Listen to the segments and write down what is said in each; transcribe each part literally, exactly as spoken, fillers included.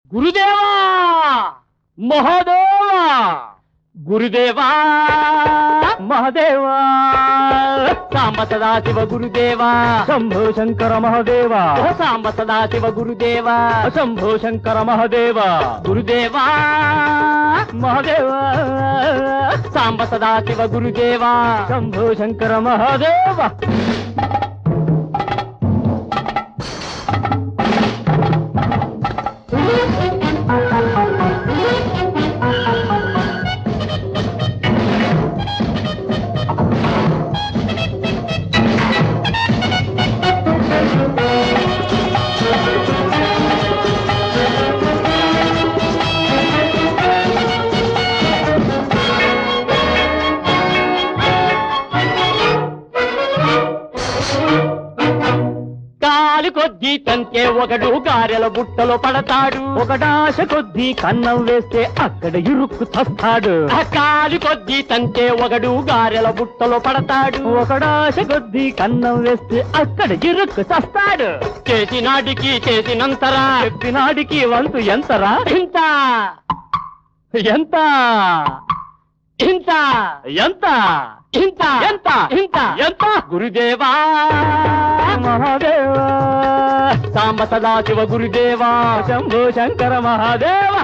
గురుదేవా మహాదేవా గురుదేవా మహాదేవా సాంబ సదాశివ గురుదేవా శంభో శంకర మహాదేవా సాంబ సదాశివ గురుదేవా శంభో శంకర మహాదేవా గురుదేవా మహాదేవా సాంబ సదాశివ గురుదేవా శంభో శంకర మహాదేవా కొద్దీ తంతే ఒకడు గారెల బుట్టలో పడతాడు, ఒకడాశ కొద్దీ కన్నం వేస్తే అక్కడ ఇరుక్కు చస్తాడు. ఆ కాలి కొద్దీ తంతే ఒకడు గారెల బుట్టలో పడతాడు, ఒకడాశ కొద్దీ కన్నం వేస్తే అక్కడ ఇరుక్కు చస్తాడు. చేసినాడికి చేసినంతరా, చెప్పినాడికి వంతు ఎంతరా, ఇంత ఎంత ఇంత ఎంత ఇంత ఎంత ఇంత ఎంత గురుదేవా మహాదేవా సాంబ సదాశివ గురుదేవా శంభో శంకర మహాదేవా.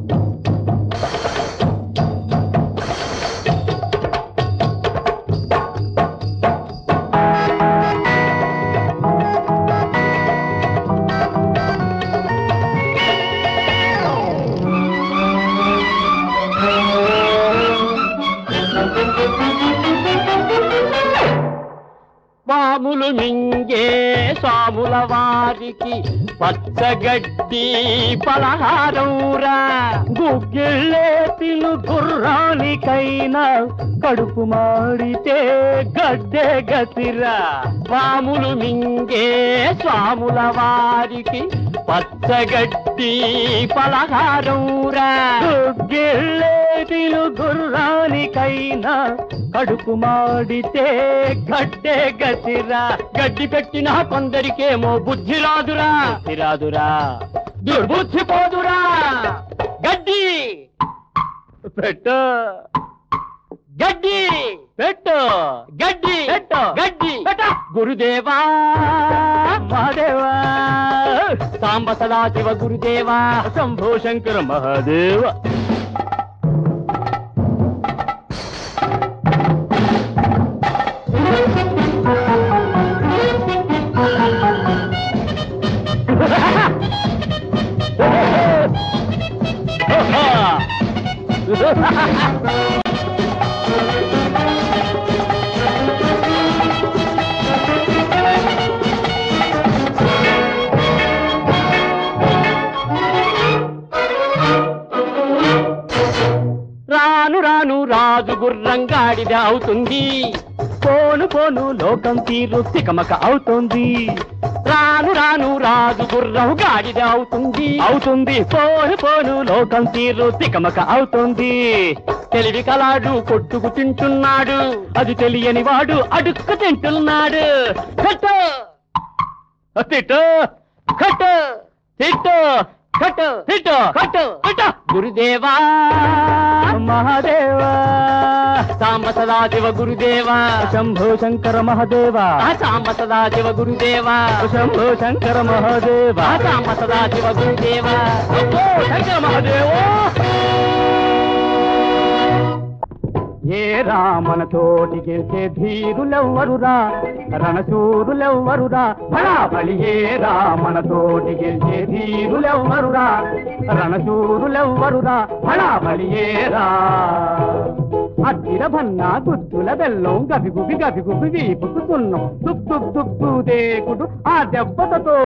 పాములు మింగే స్వాముల వారికి పచ్చగడ్డి పలహారౌరా, గుగ్గిళ్ళే తిను గుర్రానికైనా కడుపు మాడితే గడ్డే గతిరా. పాములు మింగే స్వాముల వారికి పచ్చగడ్డి పలహారౌరా, గుగ్గిళ్ళే తిను గుర్రానికైనా కడుపు మాడితే గడ్డే గతిరా. గడ్డి పెట్టిన కొందరికేమో బుద్ధి రాదురా, రాదురా దుర్బుద్ధి పోదురా. గడ్డి పెట్టు గడ్డి పెట్టు గడ్డి పెట్టు గడ్డి పెట్ట గురుదేవా మహాదేవా సాంబ సదాశివ గురుదేవా శంభో శంకర మహాదేవ. రాను రాను రాజు గుర్రంగాడిద అవుతుంది, పోను పోను లోకం తీరు తికమక అవుతుంది. రాను రాను రాజు గుర్రం గాడిద అవుతుంది అవుతుంది పోను పోను లోకం తీరు తికమక అవుతుంది. తెలివి కలాడు కొట్టుకు తింటున్నాడు, అది తెలియని వాడు అడుక్కు తింటున్నాడు. కట్టు తిట్టు కట్టు తిట్టు కట్టు తిట్టు కట్టు తిట్టు గురుదేవా మహాదేవా సాంబ సదాశివ గురుదేవా శంభో శంకర మహాదేవా సాంబ సదాశివ గురుదేవా శంభో శంకర మహాదేవా సాంబ సదాశివ గురుదేవా శంభో శంకర మహాదేవా. ఏ రామన తోటి గెలిచే ధీరులెవ్వరురా, రణశూరులెవ్వరురా బళాబళి. ఏ రామన తోటి గెలిచే ధీరులెవ్వరురా, రణశూరులెవ్వరురా బళాబళి. ఏరా అద్దిర భన్నా గుద్దుల బెల్లం గబిగుబి గబిగుబి వీపుకు సున్నం దుబ్బు దుబ్బు దేకుడు ఆ దెబ్బతో